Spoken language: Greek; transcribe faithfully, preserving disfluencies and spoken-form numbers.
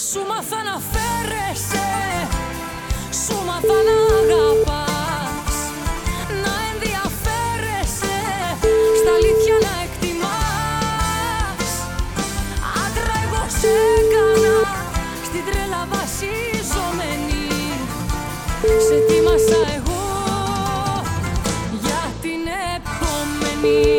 Σου μάθα να φέρεσαι, σου μάθα να αγαπάς, να ενδιαφέρεσαι, στα αλήθεια να εκτιμάς. Άντρα εγώ σε έκανα, στην τρέλα βασιζόμενη. Σε τίμασα εγώ για την επόμενη.